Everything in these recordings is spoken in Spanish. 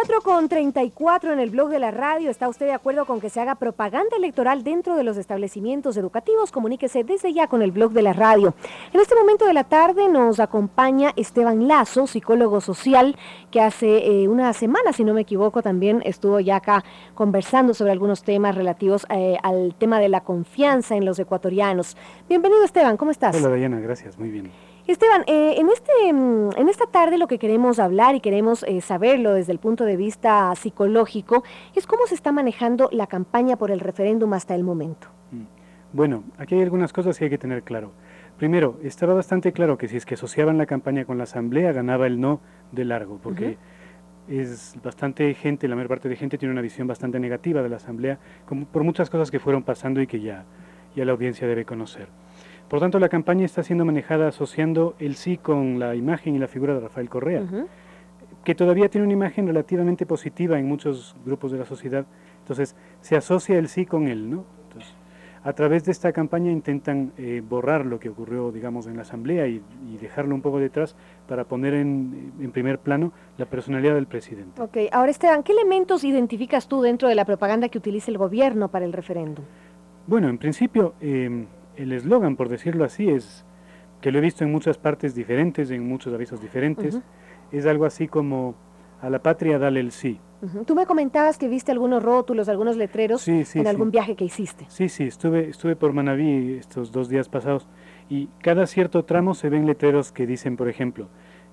4:34 en el blog de la radio. ¿Está usted de acuerdo con que se haga propaganda electoral dentro de los establecimientos educativos? Comuníquese desde ya con el blog de la radio. En este momento de la tarde nos acompaña Esteban Lazo, psicólogo social, que hace una semana, si no me equivoco, también estuvo ya acá conversando sobre algunos temas relativos al tema de la confianza en los ecuatorianos. Bienvenido, Esteban, ¿cómo estás? Hola, Dayana, gracias, muy bien. Esteban, en esta tarde lo que queremos hablar y queremos saberlo desde el punto de vista psicológico es cómo se está manejando la campaña por el referéndum hasta el momento. Bueno, aquí hay algunas cosas que hay que tener claro. Primero, estaba bastante claro que si es que asociaban la campaña con la asamblea, ganaba el no de largo, porque es bastante gente, la mayor parte de gente tiene una visión bastante negativa de la asamblea, por muchas cosas que fueron pasando y que ya la audiencia debe conocer. Por tanto, la campaña está siendo manejada asociando el sí con la imagen y la figura de Rafael Correa, que todavía tiene una imagen relativamente positiva en muchos grupos de la sociedad. Entonces, se asocia el sí con él, ¿no? Entonces, a través de esta campaña intentan borrar lo que ocurrió, digamos, en la asamblea y dejarlo un poco detrás para poner en primer plano la personalidad del presidente. Ok, ahora Esteban, ¿qué elementos identificas tú dentro de la propaganda que utiliza el gobierno para el referéndum? Bueno, en principio, el eslogan, por decirlo así, es que lo he visto en muchas partes diferentes, en muchos avisos diferentes, es algo así como: a la patria dale el sí. Tú me comentabas que viste algunos rótulos, algunos letreros en algún viaje que hiciste. Sí, estuve por Manabí estos 2 días pasados y cada cierto tramo se ven letreros que dicen, por ejemplo,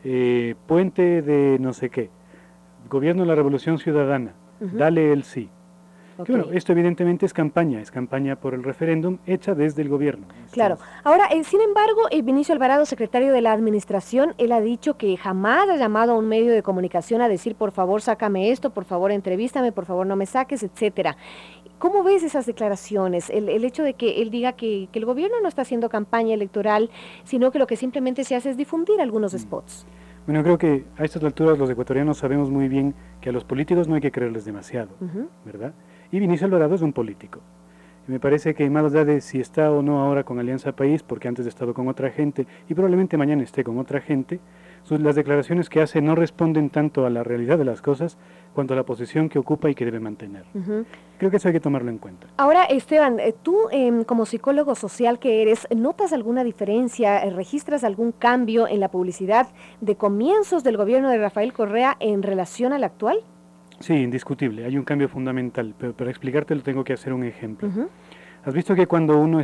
puente de no sé qué, gobierno de la Revolución Ciudadana, dale el sí. Okay. Bueno, esto evidentemente es campaña por el referéndum hecha desde el gobierno. Claro. Ahora, sin embargo, Vinicio Alvarado, secretario de la Administración, él ha dicho que jamás ha llamado a un medio de comunicación a decir, por favor, sácame esto, por favor, entrevístame, por favor, no me saques, etcétera. ¿Cómo ves esas declaraciones? El hecho de que él diga que el gobierno no está haciendo campaña electoral, sino que lo que simplemente se hace es difundir algunos spots. Bueno, creo que a estas alturas los ecuatorianos sabemos muy bien que a los políticos no hay que creerles demasiado, ¿verdad? Y Vinicio Alvarado es un político. Y me parece que más allá de si está o no ahora con Alianza País, porque antes ha estado con otra gente y probablemente mañana esté con otra gente, las declaraciones que hace no responden tanto a la realidad de las cosas cuanto a la posición que ocupa y que debe mantener. Creo que eso hay que tomarlo en cuenta. Ahora, Esteban, tú como psicólogo social que eres, ¿notas alguna diferencia, registras algún cambio en la publicidad de comienzos del gobierno de Rafael Correa en relación al actual? Sí, indiscutible, hay un cambio fundamental, pero para explicártelo tengo que hacer un ejemplo. ¿Has visto que cuando uno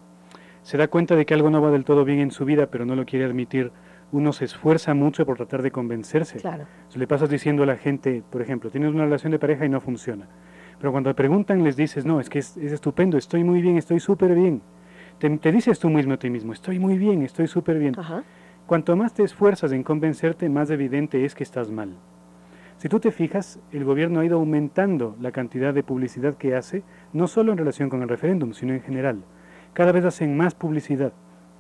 se da cuenta de que algo no va del todo bien en su vida, pero no lo quiere admitir, uno se esfuerza mucho por tratar de convencerse? Claro. Si le pasas diciendo a la gente, por ejemplo, tienes una relación de pareja y no funciona, pero cuando te preguntan les dices, no, es que es estupendo, estoy muy bien, estoy súper bien. Te dices tú mismo a ti mismo, estoy muy bien, estoy súper bien. Cuanto más te esfuerzas en convencerte, más evidente es que estás mal. Si tú te fijas, el gobierno ha ido aumentando la cantidad de publicidad que hace, no solo en relación con el referéndum, sino en general. Cada vez hacen más publicidad.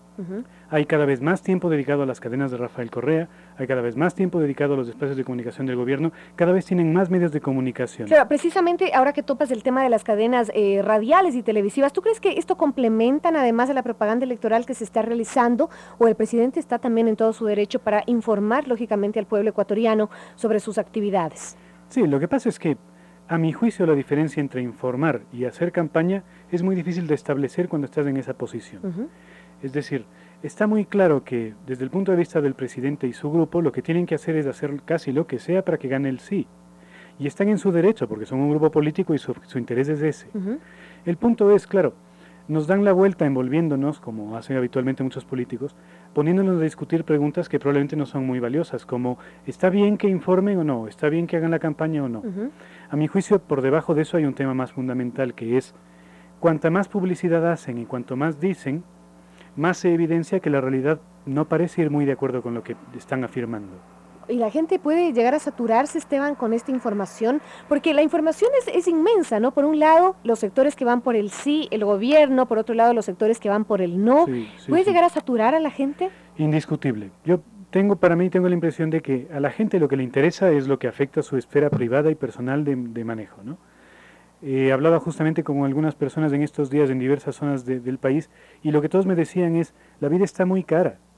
Hay cada vez más tiempo dedicado a las cadenas de Rafael Correa, hay cada vez más tiempo dedicado a los espacios de comunicación del gobierno, cada vez tienen más medios de comunicación. Claro, precisamente ahora que topas el tema de las cadenas radiales y televisivas, ¿tú crees que esto complementan además de la propaganda electoral que se está realizando, o el presidente está también en todo su derecho para informar lógicamente al pueblo ecuatoriano sobre sus actividades? Sí, lo que pasa es que a mi juicio la diferencia entre informar y hacer campaña es muy difícil de establecer cuando estás en esa posición. Es decir, está muy claro que desde el punto de vista del presidente y su grupo lo que tienen que hacer es hacer casi lo que sea para que gane el sí. Y están en su derecho porque son un grupo político y su interés es ese. El punto es, claro, nos dan la vuelta envolviéndonos, como hacen habitualmente muchos políticos, poniéndonos a discutir preguntas que probablemente no son muy valiosas, como ¿está bien que informen o no? ¿Está bien que hagan la campaña o no? A mi juicio, por debajo de eso hay un tema más fundamental, que es cuanta más publicidad hacen y cuanto más dicen, más se evidencia que la realidad no parece ir muy de acuerdo con lo que están afirmando. Y la gente puede llegar a saturarse, Esteban, con esta información, porque la información es inmensa, ¿no? Por un lado, los sectores que van por el sí, el gobierno, por otro lado, los sectores que van por el no. ¿Puede llegar a saturar a la gente? Indiscutible. Para mí tengo la impresión de que a la gente lo que le interesa es lo que afecta a su esfera privada y personal de manejo, ¿no? Hablaba justamente con algunas personas en estos días en diversas zonas del país y lo que todos me decían es, la vida está muy cara,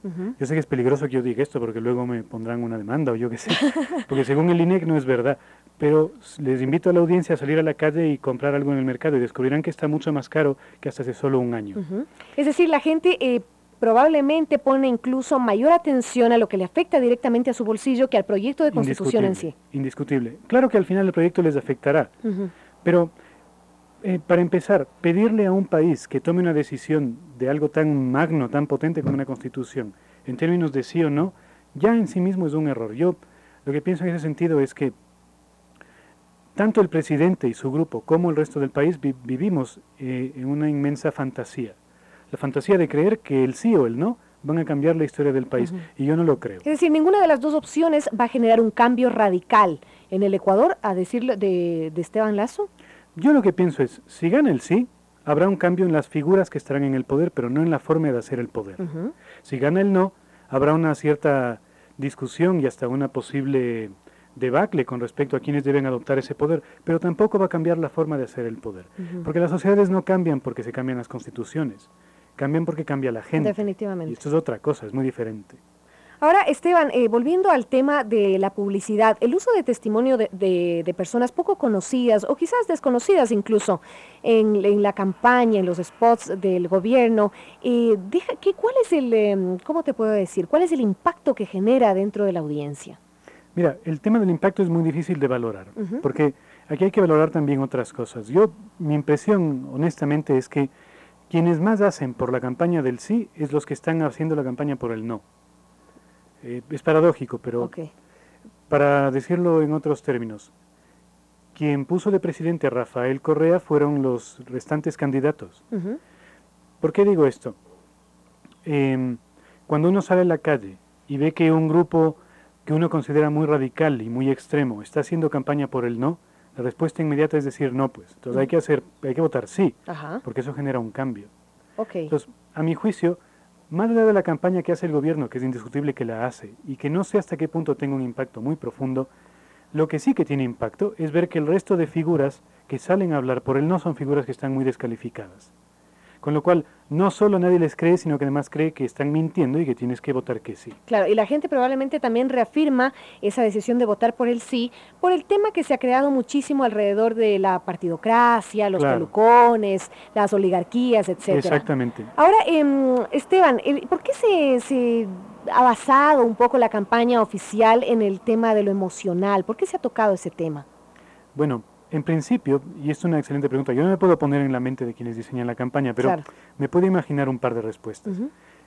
Yo sé que es peligroso que yo diga esto porque luego me pondrán una demanda o yo qué sé, porque según el INEC no es verdad, pero les invito a la audiencia a salir a la calle y comprar algo en el mercado y descubrirán que está mucho más caro que hasta hace solo un año. Es decir, la gente probablemente pone incluso mayor atención a lo que le afecta directamente a su bolsillo que al proyecto de constitución en sí. Indiscutible. Claro que al final el proyecto les afectará, pero para empezar, pedirle a un país que tome una decisión de algo tan magno, tan potente como una constitución, en términos de sí o no, ya en sí mismo es un error. Yo lo que pienso en ese sentido es que tanto el presidente y su grupo como el resto del país vivimos en una inmensa fantasía. La fantasía de creer que el sí o el no van a cambiar la historia del país, y yo no lo creo. Es decir, ninguna de las dos opciones va a generar un cambio radical en el Ecuador, a decirlo de Esteban Lasso. Yo lo que pienso es, si gana el sí, habrá un cambio en las figuras que estarán en el poder, pero no en la forma de hacer el poder. Si gana el no, habrá una cierta discusión y hasta una posible debacle con respecto a quienes deben adoptar ese poder, pero tampoco va a cambiar la forma de hacer el poder. Porque las sociedades no cambian porque se cambian las constituciones, cambian porque cambia la gente. Definitivamente. Y esto es otra cosa, es muy diferente. Ahora, Esteban, volviendo al tema de la publicidad, el uso de testimonio de personas poco conocidas o quizás desconocidas incluso en la campaña, en los spots del gobierno, ¿cuál es el, cómo te puedo decir, cuál es el impacto que genera dentro de la audiencia? Mira, el tema del impacto es muy difícil de valorar, porque aquí hay que valorar también otras cosas. Mi impresión, honestamente, es que quienes más hacen por la campaña del sí es los que están haciendo la campaña por el no. Es paradójico, pero para decirlo en otros términos, quien puso de presidente a Rafael Correa fueron los restantes candidatos. ¿Por qué digo esto? Cuando uno sale a la calle y ve que un grupo que uno considera muy radical y muy extremo está haciendo campaña por el no, la respuesta inmediata es decir no, pues. Entonces hay que votar sí, porque eso genera un cambio. Entonces, a mi juicio, más allá de la campaña que hace el gobierno, que es indiscutible que la hace, y que no sé hasta qué punto tenga un impacto muy profundo, lo que sí que tiene impacto es ver que el resto de figuras que salen a hablar por el no son figuras que están muy descalificadas. Con lo cual, no solo nadie les cree, sino que además cree que están mintiendo y que tienes que votar que sí. Claro, y la gente probablemente también reafirma esa decisión de votar por el sí, por el tema que se ha creado muchísimo alrededor de la partidocracia, los pelucones, las oligarquías, etcétera. Exactamente. Ahora, Esteban, ¿por qué se ha basado un poco la campaña oficial en el tema de lo emocional? ¿Por qué se ha tocado ese tema? Bueno, en principio, y esto es una excelente pregunta, yo no me puedo poner en la mente de quienes diseñan la campaña, pero me puedo imaginar un par de respuestas.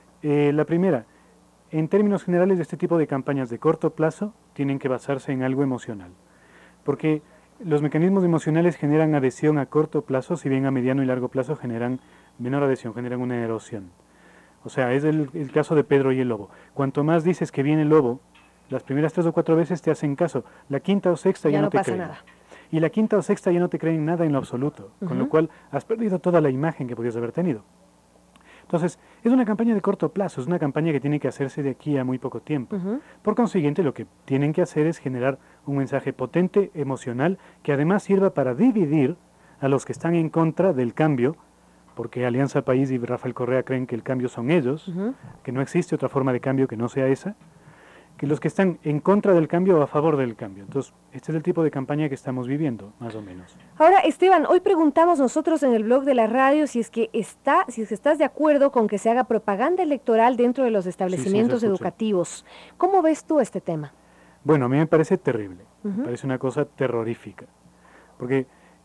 La primera, en términos generales, este tipo de campañas de corto plazo tienen que basarse en algo emocional, porque los mecanismos emocionales generan adhesión a corto plazo, si bien a mediano y largo plazo generan menor adhesión, generan una erosión. O sea, es el caso de Pedro y el lobo. Cuanto más dices que viene el lobo, las primeras 3 o 4 veces te hacen caso, la quinta o sexta ya no te creen. Nada. Y la quinta o sexta ya no te creen nada en lo absoluto, con lo cual has perdido toda la imagen que podías haber tenido. Entonces, es una campaña de corto plazo, es una campaña que tiene que hacerse de aquí a muy poco tiempo. Por consiguiente, lo que tienen que hacer es generar un mensaje potente, emocional, que además sirva para dividir a los que están en contra del cambio, porque Alianza País y Rafael Correa creen que el cambio son ellos, que no existe otra forma de cambio que no sea esa, que los que están en contra del cambio o a favor del cambio. Entonces, este es el tipo de campaña que estamos viviendo, más o menos. Ahora, Esteban, hoy preguntamos nosotros en el blog de la radio si es que estás de acuerdo con que se haga propaganda electoral dentro de los establecimientos educativos. ¿Cómo ves tú este tema? Bueno, a mí me parece terrible, me parece una cosa terrorífica, porque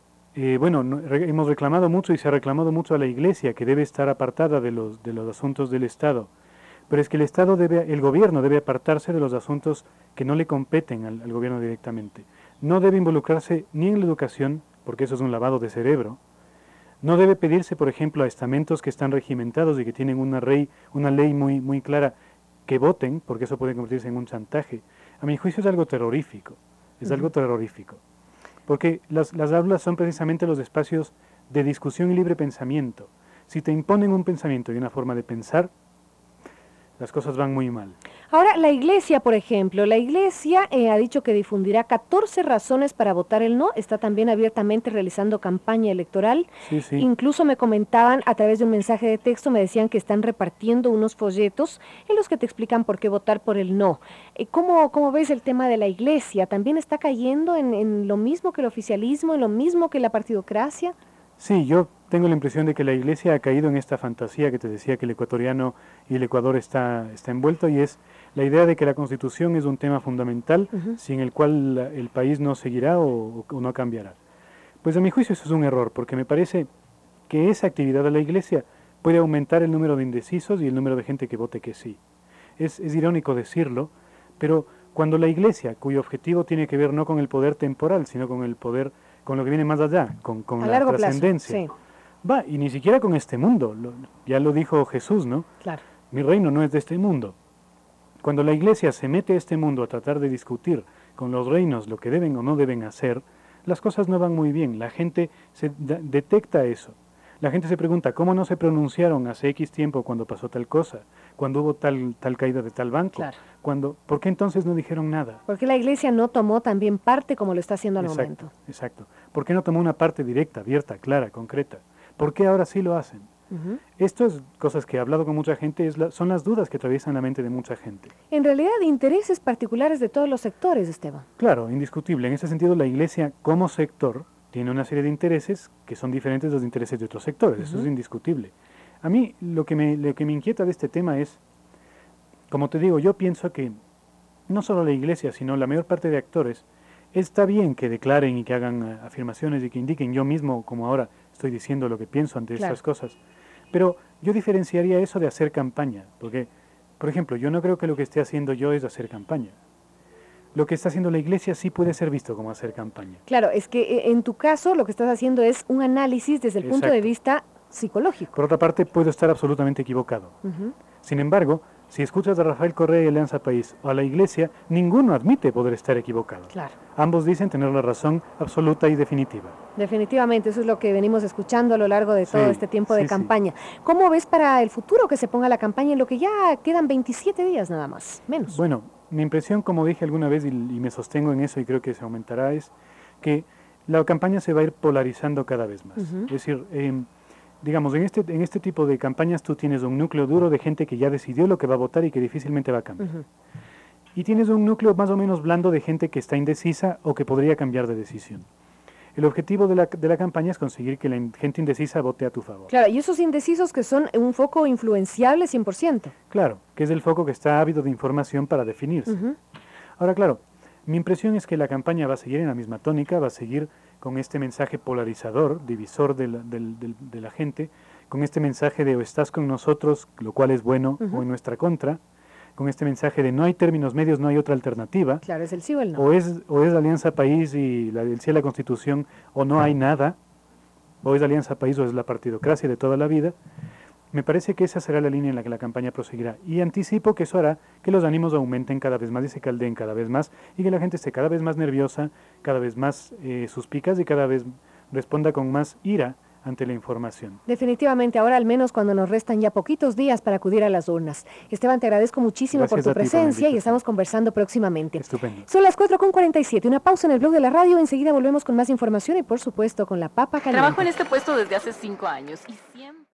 hemos reclamado mucho y se ha reclamado mucho a la Iglesia que debe estar apartada de los asuntos del Estado. Pero es que el gobierno debe apartarse de los asuntos que no le competen al gobierno directamente. No debe involucrarse ni en la educación, porque eso es un lavado de cerebro. No debe pedirse, por ejemplo, a estamentos que están regimentados y que tienen una ley muy, muy clara que voten, porque eso puede convertirse en un chantaje. A mi juicio es algo terrorífico, algo terrorífico. Porque las aulas son precisamente los espacios de discusión y libre pensamiento. Si te imponen un pensamiento y una forma de pensar, las cosas van muy mal. Ahora, la Iglesia, por ejemplo, la Iglesia ha dicho que difundirá 14 razones para votar el no, está también abiertamente realizando campaña electoral. Sí, sí. Incluso me comentaban a través de un mensaje de texto, me decían que están repartiendo unos folletos en los que te explican por qué votar por el no. ¿Cómo ves el tema de la Iglesia? ¿También está cayendo en lo mismo que el oficialismo, en lo mismo que la partidocracia? Sí, yo tengo la impresión de que la Iglesia ha caído en esta fantasía que te decía que el ecuatoriano y el Ecuador está envuelto, y es la idea de que la Constitución es un tema fundamental sin el cual el país no seguirá o no cambiará. Pues a mi juicio eso es un error, porque me parece que esa actividad de la Iglesia puede aumentar el número de indecisos y el número de gente que vote que sí. Es irónico decirlo, pero cuando la Iglesia, cuyo objetivo tiene que ver no con el poder temporal, sino con el poder, con lo que viene más allá, con la trascendencia, sí. Va, y ni siquiera con este mundo, ya lo dijo Jesús, ¿no? Claro. Mi reino no es de este mundo. Cuando la Iglesia se mete a este mundo a tratar de discutir con los reinos lo que deben o no deben hacer, las cosas no van muy bien. La gente detecta eso. La gente se pregunta, ¿cómo no se pronunciaron hace X tiempo cuando pasó tal cosa? Cuando hubo tal caída de tal banco. Claro. ¿Por qué entonces no dijeron nada? Porque la Iglesia no tomó también parte como lo está haciendo al momento. Exacto. ¿Por qué no tomó una parte directa, abierta, clara, concreta? ¿Por qué ahora sí lo hacen? Estas cosas que he hablado con mucha gente son las dudas que atraviesan la mente de mucha gente. En realidad, intereses particulares de todos los sectores, Esteban. Claro, indiscutible. En ese sentido, la Iglesia como sector tiene una serie de intereses que son diferentes de los intereses de otros sectores. Eso es indiscutible. A mí lo que me inquieta de este tema es, como te digo, yo pienso que no solo la Iglesia, sino la mayor parte de actores, está bien que declaren y que hagan afirmaciones y que indiquen. Yo mismo, como ahora, estoy diciendo lo que pienso ante estas cosas. Pero yo diferenciaría eso de hacer campaña, porque, por ejemplo, yo no creo que lo que esté haciendo yo es hacer campaña. Lo que está haciendo la Iglesia sí puede ser visto como hacer campaña. Claro, es que en tu caso lo que estás haciendo es un análisis desde el punto de vista psicológico. Por otra parte, puedo estar absolutamente equivocado. Sin embargo, si escuchas a Rafael Correa y Alianza País o a la Iglesia, ninguno admite poder estar equivocado. Claro. Ambos dicen tener la razón absoluta y definitiva. Definitivamente, eso es lo que venimos escuchando a lo largo de todo este tiempo de campaña. ¿Cómo ves para el futuro que se ponga la campaña en lo que ya quedan 27 días nada más, menos? Bueno, mi impresión, como dije alguna vez, y me sostengo en eso y creo que se aumentará, es que la campaña se va a ir polarizando cada vez más. Es decir, digamos, en este tipo de campañas tú tienes un núcleo duro de gente que ya decidió lo que va a votar y que difícilmente va a cambiar. Y tienes un núcleo más o menos blando de gente que está indecisa o que podría cambiar de decisión. El objetivo de la campaña es conseguir que la gente indecisa vote a tu favor. Claro, y esos indecisos que son un foco influenciable 100%. Claro, que es el foco que está ávido de información para definirse. Ahora, claro, mi impresión es que la campaña va a seguir en la misma tónica, va a seguir con este mensaje polarizador, divisor de la gente, con este mensaje de o estás con nosotros, lo cual es bueno, o en nuestra contra, con este mensaje de no hay términos medios, no hay otra alternativa. Claro, es el sí o el no. O es Alianza País y el sí a la Constitución, o no hay nada, o es Alianza País o es la partidocracia de toda la vida. Me parece que esa será la línea en la que la campaña proseguirá. Y anticipo que eso hará que los ánimos aumenten cada vez más y se caldeen cada vez más, y que la gente esté cada vez más nerviosa, cada vez más suspicaz y cada vez responda con más ira ante la información. Definitivamente, ahora al menos cuando nos restan ya poquitos días para acudir a las urnas. Esteban, te agradezco muchísimo por tu presencia y estamos conversando próximamente. Estupendo. Son las 4:47, una pausa en el blog de la radio, enseguida volvemos con más información y por supuesto con la papa caliente. Trabajo en este puesto desde hace 5 años y siempre...